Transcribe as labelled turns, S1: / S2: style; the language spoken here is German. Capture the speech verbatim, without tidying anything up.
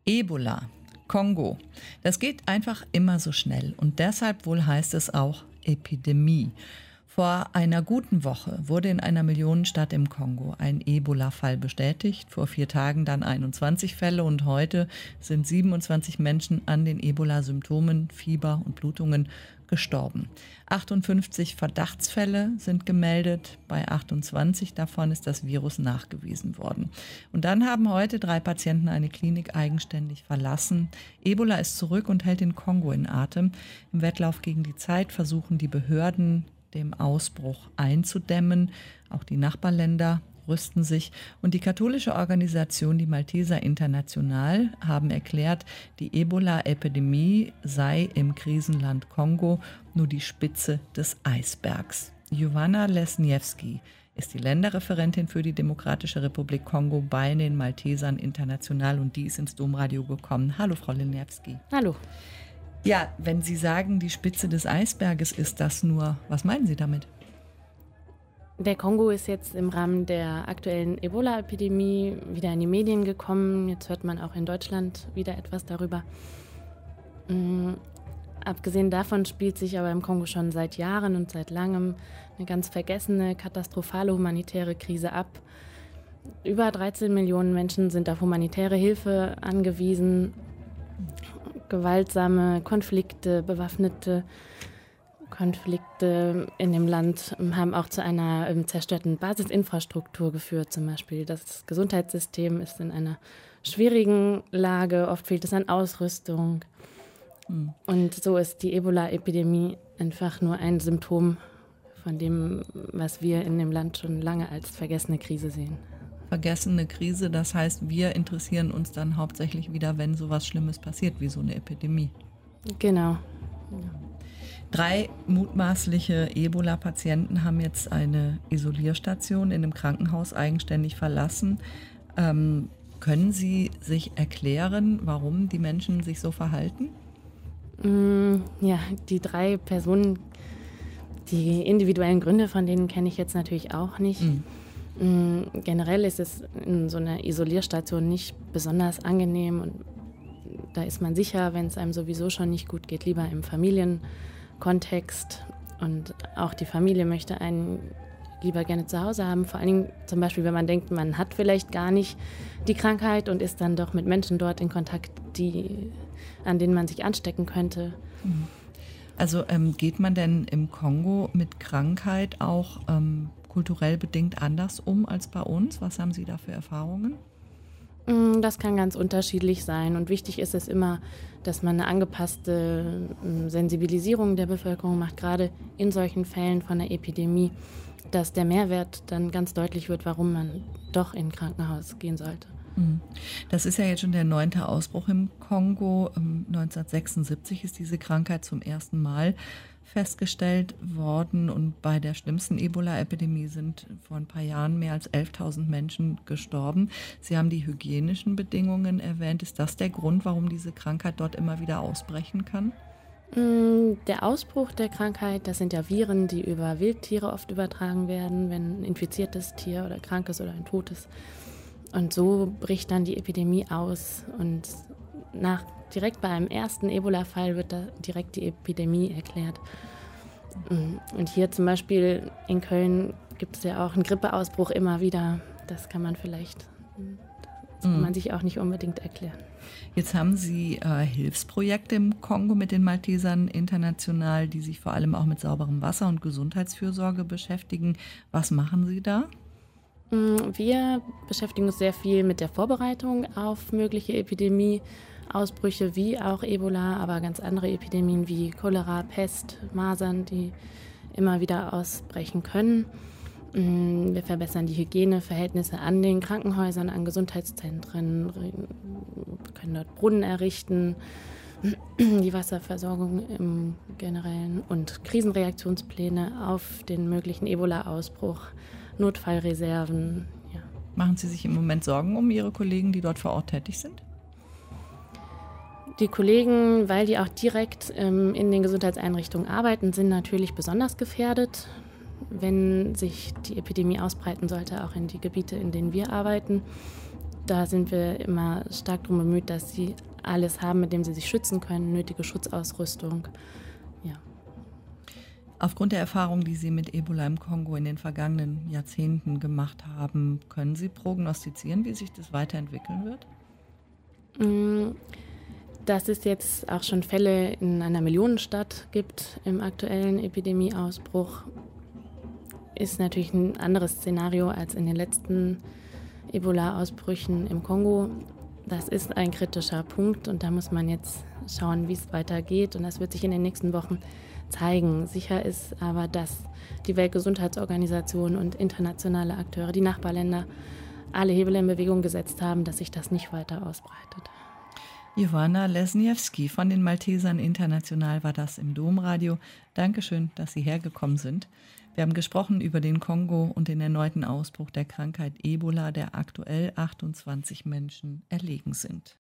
S1: Ebola, Kongo. Das geht einfach immer so schnell und deshalb wohl heißt es auch Epidemie. Vor einer guten Woche wurde in einer Millionenstadt im Kongo ein Ebola-Fall bestätigt, vor vier Tagen dann einundzwanzig Fälle und heute sind siebenundzwanzig Menschen an den Ebola-Symptomen, Fieber und Blutungen gestorben. achtundfünfzig Verdachtsfälle sind gemeldet, bei achtundzwanzig davon ist das Virus nachgewiesen worden. Und dann haben heute drei Patienten eine Klinik eigenständig verlassen. Ebola ist zurück und hält den Kongo in Atem. Im Wettlauf gegen die Zeit versuchen die Behörden, dem Ausbruch einzudämmen. Auch die Nachbarländer rüsten sich. Und die katholische Organisation, die Malteser International, haben erklärt, die Ebola-Epidemie sei im Krisenland Kongo nur die Spitze des Eisbergs. Joanna Lesniewski ist die Länderreferentin für die Demokratische Republik Kongo bei den Maltesern International und die ist ins Domradio gekommen. Hallo, Frau Lesniewski.
S2: Hallo.
S1: Ja, wenn Sie sagen, die Spitze des Eisberges ist das nur, was meinen Sie damit?
S2: Der Kongo ist jetzt im Rahmen der aktuellen Ebola-Epidemie wieder in die Medien gekommen. Jetzt hört man auch in Deutschland wieder etwas darüber. Mhm. Abgesehen davon spielt sich aber im Kongo schon seit Jahren und seit langem eine ganz vergessene, katastrophale humanitäre Krise ab. Über dreizehn Millionen Menschen sind auf humanitäre Hilfe angewiesen. Gewaltsame Konflikte, bewaffnete Konflikte in dem Land haben auch zu einer ähm, zerstörten Basisinfrastruktur geführt. Zum Beispiel das Gesundheitssystem ist in einer schwierigen Lage, oft fehlt es an Ausrüstung. Mhm. Und so ist die Ebola-Epidemie einfach nur ein Symptom von dem, was wir in dem Land schon lange als vergessene Krise sehen.
S1: Vergessene Krise, das heißt, wir interessieren uns dann hauptsächlich wieder, wenn sowas Schlimmes passiert, wie so eine Epidemie.
S2: Genau. Ja.
S1: Drei mutmaßliche Ebola-Patienten haben jetzt eine Isolierstation in einem Krankenhaus eigenständig verlassen. Ähm, können Sie sich erklären, warum die Menschen sich so verhalten?
S2: Mm, ja, die drei Personen, die individuellen Gründe von denen kenne ich jetzt natürlich auch nicht. Mhm. Generell ist es in so einer Isolierstation nicht besonders angenehm und da ist man sicher, wenn es einem sowieso schon nicht gut geht, lieber im Familienkontext und auch die Familie möchte einen lieber gerne zu Hause haben, vor allen Dingen zum Beispiel, wenn man denkt, man hat vielleicht gar nicht die Krankheit und ist dann doch mit Menschen dort in Kontakt, die, an denen man sich anstecken könnte.
S1: Also ähm, geht man denn im Kongo mit Krankheit auch ähm, kulturell bedingt anders um als bei uns? Was haben Sie da für Erfahrungen?
S2: Das kann ganz unterschiedlich sein und wichtig ist es immer, dass man eine angepasste Sensibilisierung der Bevölkerung macht, gerade in solchen Fällen von der Epidemie, dass der Mehrwert dann ganz deutlich wird, warum man doch in ein Krankenhaus gehen sollte.
S1: Das ist ja jetzt schon der neunte Ausbruch im Kongo. neunzehnhundertsechsundsiebzig ist diese Krankheit zum ersten Mal festgestellt worden und bei der schlimmsten Ebola-Epidemie sind vor ein paar Jahren mehr als elftausend Menschen gestorben. Sie haben die hygienischen Bedingungen erwähnt. Ist das der Grund, warum diese Krankheit dort immer wieder ausbrechen kann?
S2: Der Ausbruch der Krankheit, das sind ja Viren, die über Wildtiere oft übertragen werden, wenn ein infiziertes Tier oder krankes oder ein totes. Und so bricht dann die Epidemie aus und nach, direkt bei einem ersten Ebola-Fall wird da direkt die Epidemie erklärt. Und hier zum Beispiel in Köln gibt es ja auch einen Grippeausbruch immer wieder. Das kann man vielleicht, das kann man sich auch nicht unbedingt erklären.
S1: Jetzt haben Sie äh, Hilfsprojekte im Kongo mit den Maltesern International, die sich vor allem auch mit sauberem Wasser und Gesundheitsfürsorge beschäftigen. Was machen Sie da?
S2: Wir beschäftigen uns sehr viel mit der Vorbereitung auf mögliche Epidemieausbrüche wie auch Ebola, aber ganz andere Epidemien wie Cholera, Pest, Masern, die immer wieder ausbrechen können. Wir verbessern die Hygieneverhältnisse an den Krankenhäusern, an Gesundheitszentren, können dort Brunnen errichten, die Wasserversorgung im Generellen und Krisenreaktionspläne auf den möglichen Ebola-Ausbruch. Notfallreserven. Ja.
S1: Machen Sie sich im Moment Sorgen um Ihre Kollegen, die dort vor Ort tätig sind?
S2: Die Kollegen, weil die auch direkt ähm, in den Gesundheitseinrichtungen arbeiten, sind natürlich besonders gefährdet, wenn sich die Epidemie ausbreiten sollte, auch in die Gebiete, in denen wir arbeiten. da sind wir immer stark darum bemüht, dass sie alles haben, mit dem sie sich schützen können, nötige Schutzausrüstung. Ja.
S1: Aufgrund der Erfahrungen, die Sie mit Ebola im Kongo in den vergangenen Jahrzehnten gemacht haben, können Sie prognostizieren, wie sich das weiterentwickeln wird?
S2: Dass es jetzt auch schon Fälle in einer Millionenstadt gibt im aktuellen Epidemieausbruch, ist natürlich ein anderes Szenario als in den letzten Ebola-Ausbrüchen im Kongo. Das ist ein kritischer Punkt und da muss man jetzt schauen, wie es weitergeht, und das wird sich in den nächsten Wochen zeigen. Sicher ist aber, dass die Weltgesundheitsorganisation und internationale Akteure, die Nachbarländer, alle Hebel in Bewegung gesetzt haben, dass sich das nicht weiter ausbreitet.
S1: Ioana Lesniewski von den Maltesern International war das im Domradio. Dankeschön, dass Sie hergekommen sind. Wir haben gesprochen über den Kongo und den erneuten Ausbruch der Krankheit Ebola, der aktuell achtundzwanzig Menschen erlegen sind.